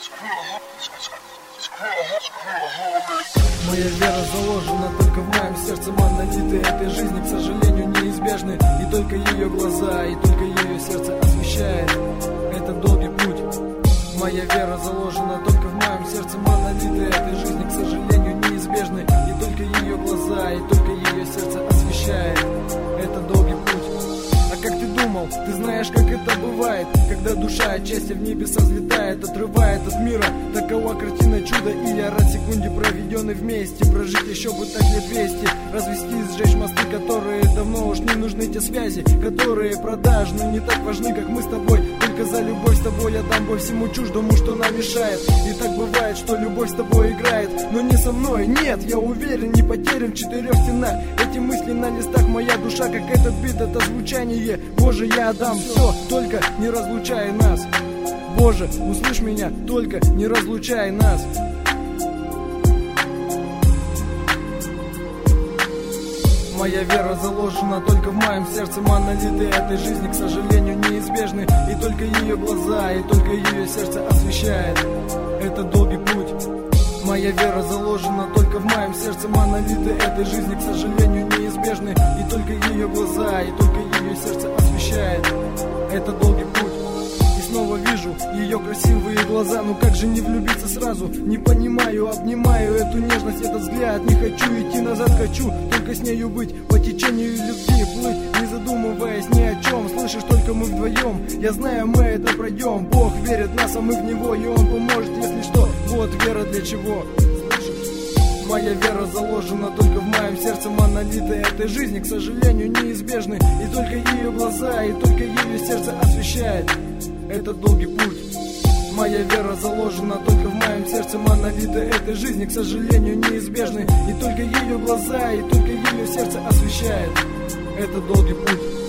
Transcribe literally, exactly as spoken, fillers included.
Моя вера заложена только в моем сердце, монолиты этой жизни, к сожалению, неизбежны. И только ее глаза, и только ее сердце освещает этот долгий путь. Моя вера заложена только в моем сердце, монолиты этой жизни, к сожалению, неизбежны. И только ее глаза, и только ее сердце освещает этот долгий путь. А как ты думал, ты знаешь, как это бывает, когда душа от счастья в небеса взлетает, отрывает от мира. Такова картина чуда, и я рад секунде, проведенной вместе. Прожить еще бы так лет двести, развести, сжечь мосты, которые давно уж не нужны, те связи, которые продажны, не так важны, как мы с тобой. Только за любовь с тобой я дам бой всему чуждому, что нам мешает. И так бывает, что любовь с тобой играет, но не со мной, нет, я уверен, не потерян в четырех стенах. Эти мысли на листах, моя душа, как этот бит, это звучание. Боже, я отдам все, только не разлучай нас. Боже, услышь меня, только не разлучай нас. Моя вера заложена только в моем сердце, монолиты этой жизни, к сожалению, неизбежны. И только ее глаза, и только ее сердце освещает этот долгий путь. Моя вера заложена только в моем сердце, монолиты этой жизни, к сожалению, неизбежны. И только ее глаза, и только ее сердце освещает этот долгий путь. И снова вижу ее красивые глаза, ну как же не влюбиться сразу? Не понимаю, обнимаю эту нежность, этот взгляд. Не хочу идти назад, хочу только с нею быть, по течению любви плыть, не задумываясь ни о чем. Слышишь, только мы вдвоем, я знаю, мы это пройдем. Бог верит в нас, а мы в Него, и Он поможет, если что. Вот вера для чего. Моя вера заложена только в моем сердце, монолиты этой жизни, к сожалению, неизбежны. И только ее глаза, и только ее сердце освещает этот долгий путь. Моя вера заложена только в моем сердце, монолиты этой жизни, к сожалению, неизбежны. И только ее глаза, и только ее сердце освещает этот долгий путь.